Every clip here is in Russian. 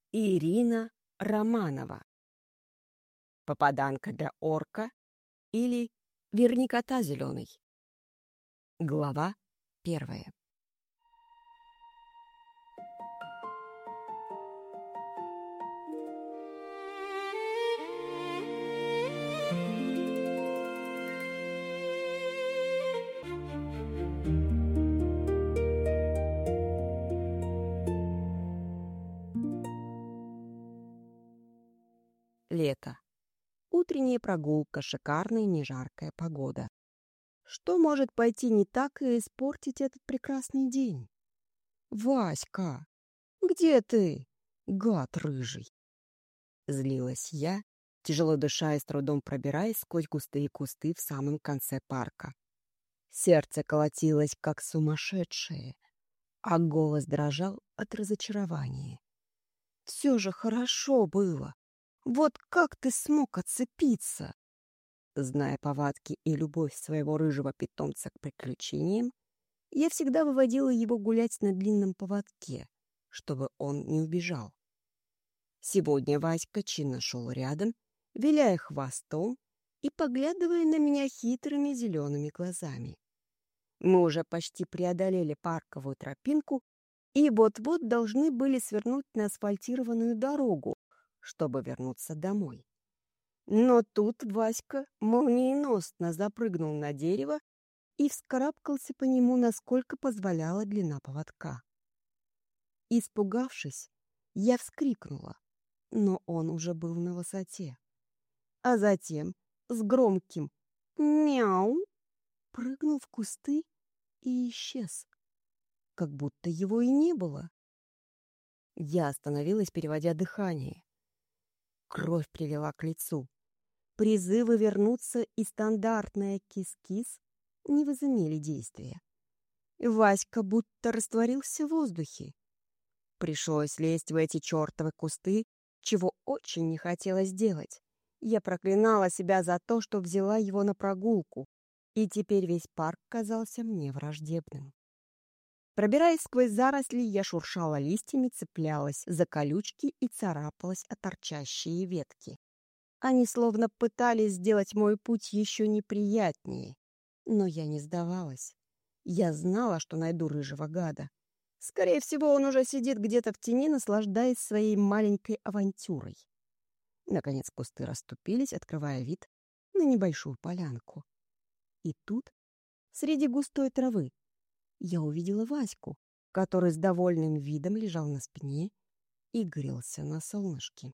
Ирина Романова. Попаданка для орка или верни кота зеленый. Глава 1. Лето. Утренняя прогулка, шикарная нежаркая погода. Что может пойти не так и испортить этот прекрасный день? «Васька, где ты, гад рыжий?» Злилась я, тяжело дыша и с трудом пробираясь сквозь густые кусты в самом конце парка. Сердце колотилось, как сумасшедшее, а голос дрожал от разочарования. «Все же хорошо было. Вот как ты смог отцепиться?» Зная повадки и любовь своего рыжего питомца к приключениям, я всегда выводила его гулять на длинном поводке, чтобы он не убежал. Сегодня Васька чинно шел рядом, виляя хвостом и поглядывая на меня хитрыми зелеными глазами. Мы уже почти преодолели парковую тропинку и вот-вот должны были свернуть на асфальтированную дорогу, чтобы вернуться домой. Но тут Васька молниеносно запрыгнул на дерево и вскарабкался по нему, насколько позволяла длина поводка. Испугавшись, я вскрикнула, но он уже был на высоте. А затем с громким «мяу» прыгнул в кусты и исчез, как будто его и не было. Я остановилась, переводя дыхание. Кровь привела к лицу. Призывы вернуться и стандартная кис-кис не возымели действия. Васька будто растворился в воздухе. Пришлось лезть в эти чертовы кусты, чего очень не хотелось делать. Я проклинала себя за то, что взяла его на прогулку, и теперь весь парк казался мне враждебным. Пробираясь сквозь заросли, я шуршала листьями, цеплялась за колючки и царапалась о торчащие ветки. Они словно пытались сделать мой путь еще неприятнее, но я не сдавалась. Я знала, что найду рыжего гада. Скорее всего, он уже сидит где-то в тени, наслаждаясь своей маленькой авантюрой. Наконец кусты расступились, открывая вид на небольшую полянку. И тут, среди густой травы, я увидела Ваську, который с довольным видом лежал на спине и грелся на солнышке.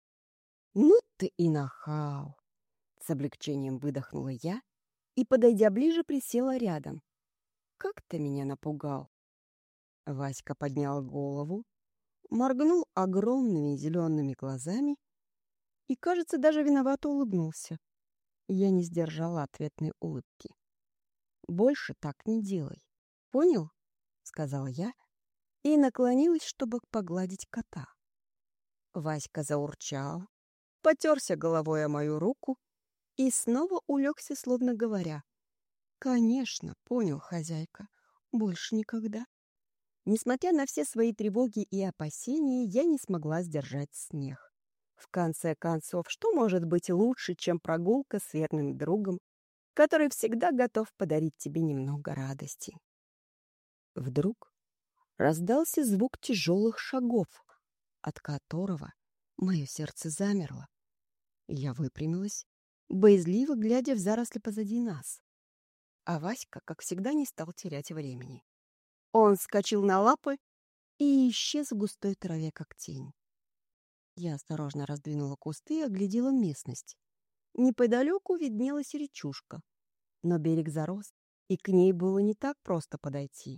«Ну ты и нахал!» С облегчением выдохнула я и, подойдя ближе, присела рядом. «Как ты меня напугал!» Васька поднял голову, моргнул огромными зелеными глазами и, кажется, даже виновато улыбнулся. Я не сдержала ответной улыбки. «Больше так не делай. Понял?» — сказала я и наклонилась, чтобы погладить кота. Васька заурчал, потерся головой о мою руку и снова улегся, словно говоря: «Конечно, понял, хозяйка, больше никогда». Несмотря на все свои тревоги и опасения, я не смогла сдержать смех. В конце концов, что может быть лучше, чем прогулка с верным другом, который всегда готов подарить тебе немного радости? Вдруг раздался звук тяжелых шагов, от которого мое сердце замерло. Я выпрямилась, боязливо глядя в заросли позади нас. А Васька, как всегда, не стал терять времени. Он вскочил на лапы и исчез в густой траве, как тень. Я осторожно раздвинула кусты и оглядела местность. Неподалеку виднелась речушка, но берег зарос, и к ней было не так просто подойти.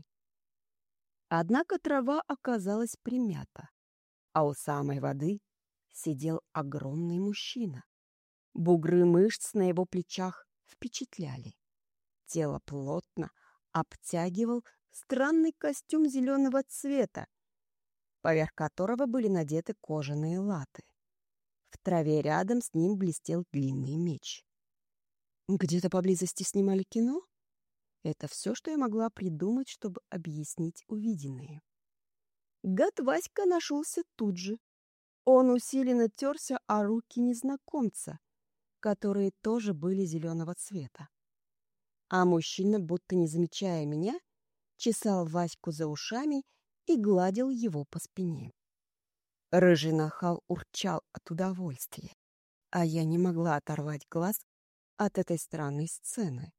Однако трава оказалась примята, а у самой воды сидел огромный мужчина. Бугры мышц на его плечах впечатляли. Тело плотно обтягивал странный костюм зеленого цвета, поверх которого были надеты кожаные латы. В траве рядом с ним блестел длинный меч. Где-то поблизости снимали кино? Это все, что я могла придумать, чтобы объяснить увиденное. Гад Васька нашелся тут же. Он усиленно терся о руки незнакомца, которые тоже были зеленого цвета. А мужчина, будто не замечая меня, чесал Ваську за ушами и гладил его по спине. Рыжий нахал урчал от удовольствия, а я не могла оторвать глаз от этой странной сцены.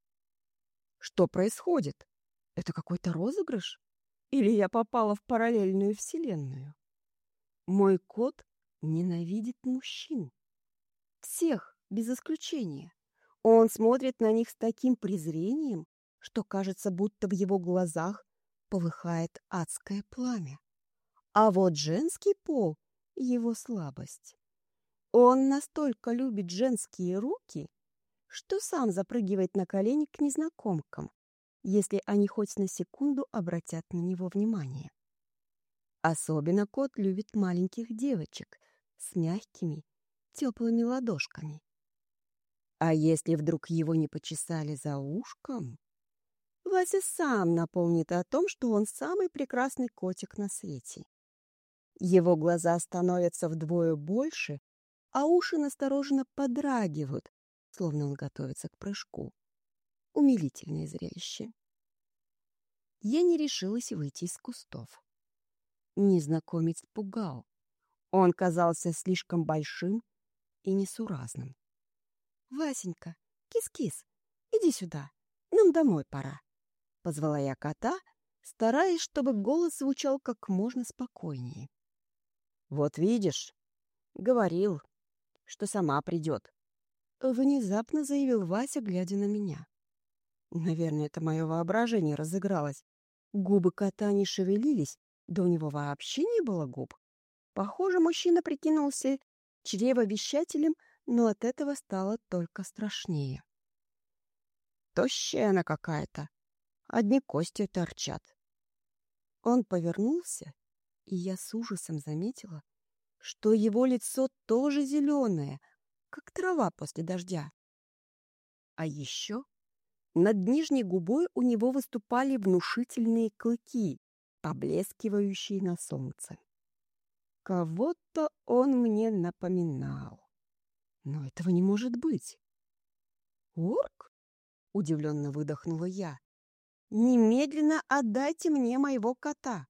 Что происходит? Это какой-то розыгрыш? Или я попала в параллельную вселенную? Мой кот ненавидит мужчин. Всех, без исключения. Он смотрит на них с таким презрением, что кажется, будто в его глазах полыхает адское пламя. А вот женский пол — его слабость. Он настолько любит женские руки, что сам запрыгивает на колени к незнакомкам, если они хоть на секунду обратят на него внимание. Особенно кот любит маленьких девочек с мягкими, теплыми ладошками. А если вдруг его не почесали за ушком, Вася сам напомнит о том, что он самый прекрасный котик на свете. Его глаза становятся вдвое больше, а уши настороженно подрагивают, словно он готовится к прыжку. Умилительное зрелище. Я не решилась выйти из кустов. Незнакомец пугал. Он казался слишком большим и несуразным. «Васенька, кис-кис, иди сюда, нам домой пора», — позвала я кота, стараясь, чтобы голос звучал как можно спокойнее. «Вот видишь, говорил, что сама придет», — внезапно заявил Вася, глядя на меня. Наверное, это мое воображение разыгралось. Губы кота не шевелились, да у него вообще не было губ. Похоже, мужчина прикинулся чревовещателем, но от этого стало только страшнее. Тощая она какая-то, одни кости торчат. Он повернулся, и я с ужасом заметила, что его лицо тоже зеленое, как трава после дождя. А еще над нижней губой у него выступали внушительные клыки, поблескивающие на солнце. Кого-то он мне напоминал. Но этого не может быть. «Орк?» — удивленно выдохнула я. «Немедленно отдайте мне моего кота!»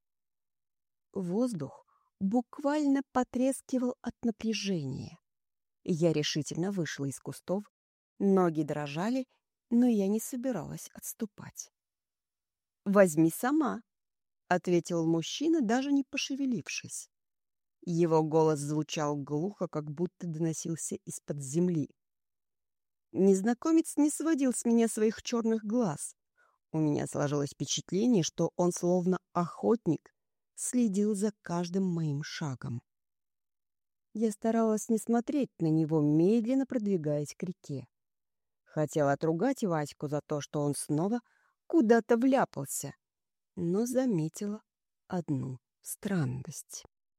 Воздух буквально потрескивал от напряжения. Я решительно вышла из кустов, ноги дрожали, но я не собиралась отступать. «Возьми сама», — ответил мужчина, даже не пошевелившись. Его голос звучал глухо, как будто доносился из-под земли. Незнакомец не сводил с меня своих черных глаз. У меня сложилось впечатление, что он, словно охотник, следил за каждым моим шагом. Я старалась не смотреть на него, медленно продвигаясь к реке. Хотела отругать Ваську за то, что он снова куда-то вляпался, но заметила одну странность.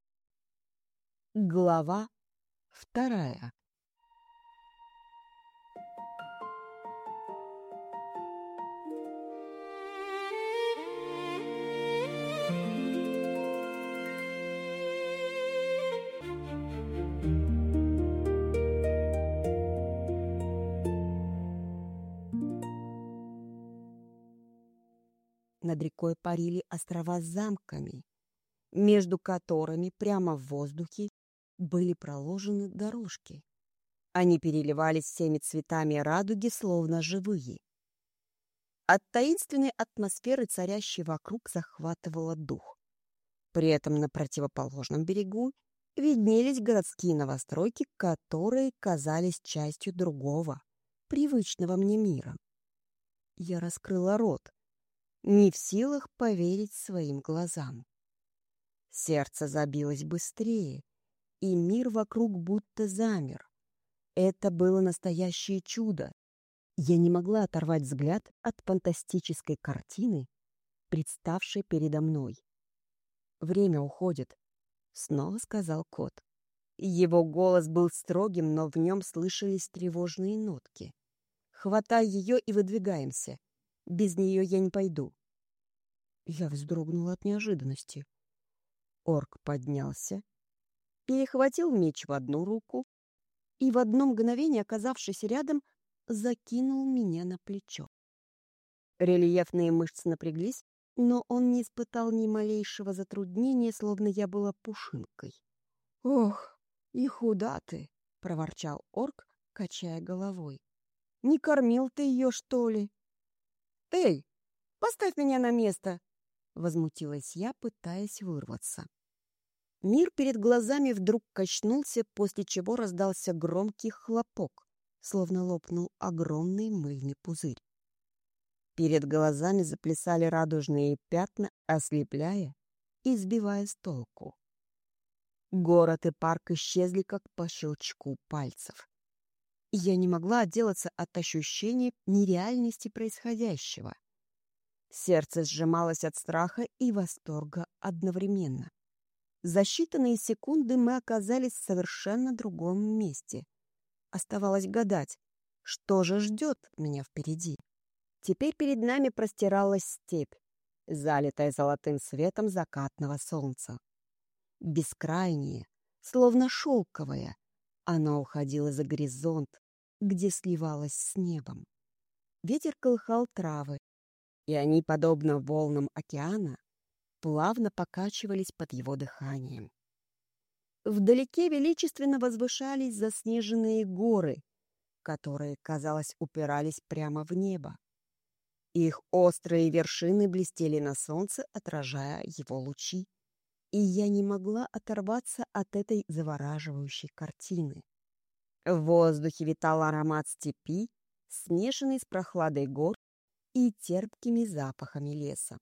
Глава 2. Над рекой парили острова с замками, между которыми прямо в воздухе были проложены дорожки. Они переливались всеми цветами радуги, словно живые. От таинственной атмосферы, царящей вокруг, захватывало дух. При этом на противоположном берегу виднелись городские новостройки, которые казались частью другого, привычного мне мира. Я раскрыла рот, не в силах поверить своим глазам. Сердце забилось быстрее, и мир вокруг будто замер. Это было настоящее чудо. Я не могла оторвать взгляд от фантастической картины, представшей передо мной. «Время уходит», — снова сказал кот. Его голос был строгим, но в нем слышались тревожные нотки. «Хватай ее и выдвигаемся. Без нее я не пойду». Я вздрогнула от неожиданности. Орк поднялся, перехватил меч в одну руку и в одно мгновение, оказавшись рядом, закинул меня на плечо. Рельефные мышцы напряглись, но он не испытал ни малейшего затруднения, словно я была пушинкой. «Ох, и худа ты!» — проворчал орк, качая головой. «Не кормил ты ее, что ли?» «Эй, поставь меня на место!» — возмутилась я, пытаясь вырваться. Мир перед глазами вдруг качнулся, после чего раздался громкий хлопок, словно лопнул огромный мыльный пузырь. Перед глазами заплясали радужные пятна, ослепляя и сбивая с толку. Город и парк исчезли, как по щелчку пальцев. И я не могла отделаться от ощущения нереальности происходящего. Сердце сжималось от страха и восторга одновременно. За считанные секунды мы оказались в совершенно другом месте. Оставалось гадать, что же ждет меня впереди. Теперь перед нами простиралась степь, залитая золотым светом закатного солнца. Бескрайняя, словно шелковая, она уходила за горизонт, где сливалась с небом. Ветер колыхал травы, и они, подобно волнам океана, плавно покачивались под его дыханием. Вдалеке величественно возвышались заснеженные горы, которые, казалось, упирались прямо в небо. Их острые вершины блестели на солнце, отражая его лучи, и я не могла оторваться от этой завораживающей картины. В воздухе витал аромат степи, смешанный с прохладой гор и терпкими запахами леса.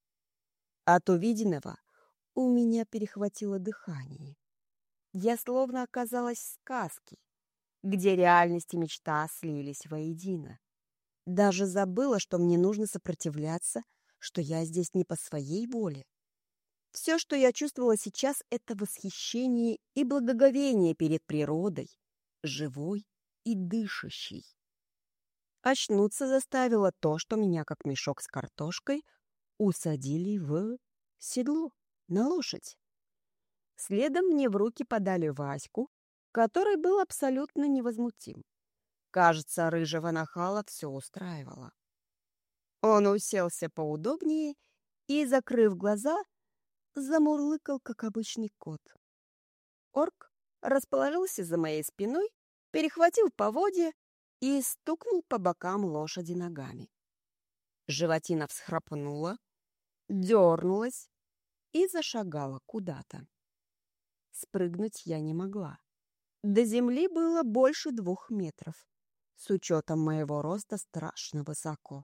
От увиденного у меня перехватило дыхание. Я словно оказалась в сказке, где реальность и мечта слились воедино. Даже забыла, что мне нужно сопротивляться, что я здесь не по своей воле. Все, что я чувствовала сейчас, это восхищение и благоговение перед природой, живой и дышащей. Очнуться заставило то, что меня, как мешок с картошкой, усадили в седло, на лошадь. Следом мне в руки подали Ваську, который был абсолютно невозмутим. Кажется, рыжего нахала все устраивало. Он уселся поудобнее и, закрыв глаза, замурлыкал, как обычный кот. Орк расположился за моей спиной, перехватил поводья и стукнул по бокам лошади ногами. Животина всхрапнула, дернулась и зашагала куда-то. Спрыгнуть я не могла. До земли было больше 2 метров. С учетом моего роста страшно высоко.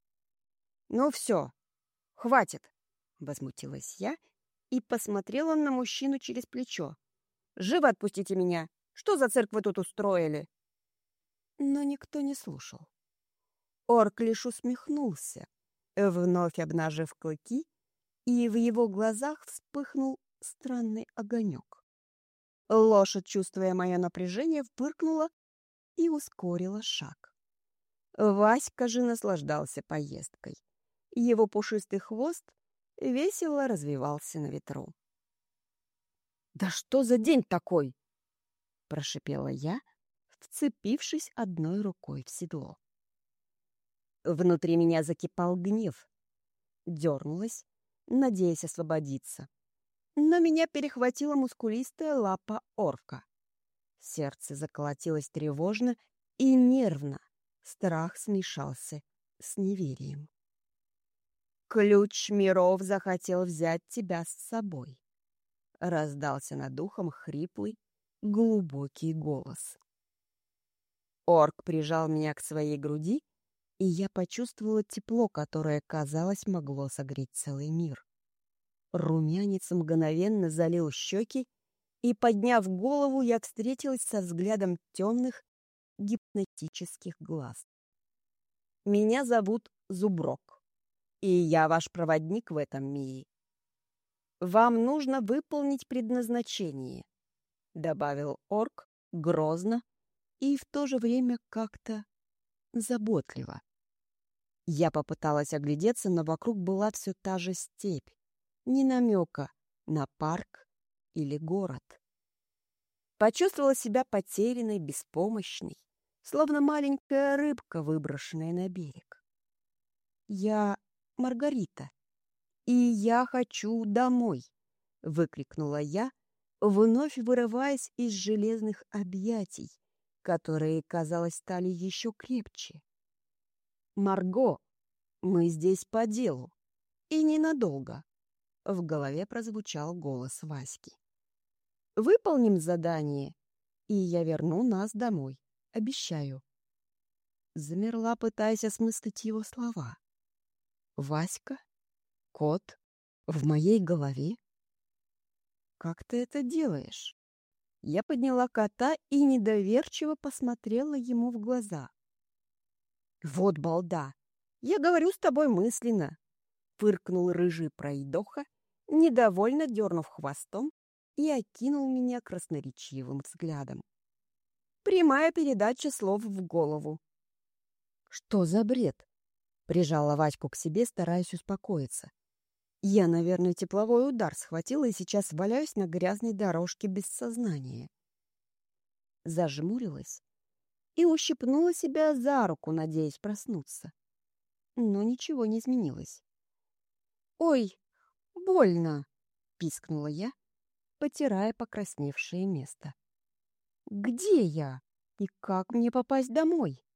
«Ну все, хватит!» — возмутилась я и посмотрела на мужчину через плечо. «Живо отпустите меня! Что за цирк вы тут устроили?» Но никто не слушал. Орк лишь усмехнулся, вновь обнажив клыки, и в его глазах вспыхнул странный огонек. Лошадь, чувствуя мое напряжение, впыркнула и ускорила шаг. Васька же наслаждался поездкой. Его пушистый хвост весело развивался на ветру. «Да что за день такой?» — прошипела я, вцепившись одной рукой в седло. Внутри меня закипал гнев. Дернулась, надеясь освободиться. Но меня перехватила мускулистая лапа орка. Сердце заколотилось тревожно и нервно. Страх смешался с неверием. «Ключ миров захотел взять тебя с собой», — раздался над ухом хриплый, глубокий голос. Орк прижал меня к своей груди, и я почувствовала тепло, которое, казалось, могло согреть целый мир. Румянец мгновенно залил щеки, и, подняв голову, я встретилась со взглядом темных, гипнотических глаз. «Меня зовут Зуброк, и я ваш проводник в этом мире. Вам нужно выполнить предназначение», — добавил орк грозно и в то же время как-то заботливо. Я попыталась оглядеться, но вокруг была все та же степь, ни намека на парк или город. Почувствовала себя потерянной, беспомощной, словно маленькая рыбка, выброшенная на берег. «Я Маргарита, и я хочу домой!» — выкрикнула я, вновь вырываясь из железных объятий, которые, казалось, стали еще крепче. «Марго, мы здесь по делу, и ненадолго!» — в голове прозвучал голос Васьки. «Выполним задание, и я верну нас домой, обещаю». Замерла, пытаясь осмыслить его слова. «Васька? Кот? В моей голове? Как ты это делаешь?» Я подняла кота и недоверчиво посмотрела ему в глаза. «Вот балда! Я говорю с тобой мысленно!» — фыркнул рыжий пройдоха, недовольно дернув хвостом, и окинул меня красноречивым взглядом. Прямая передача слов в голову. «Что за бред?» — прижала Ваську к себе, стараясь успокоиться. Я, наверное, тепловой удар схватила и сейчас валяюсь на грязной дорожке без сознания. Зажмурилась и ущипнула себя за руку, надеясь проснуться. Но ничего не изменилось. «Ой, больно!» — пискнула я, потирая покрасневшее место. «Где я? И как мне попасть домой?»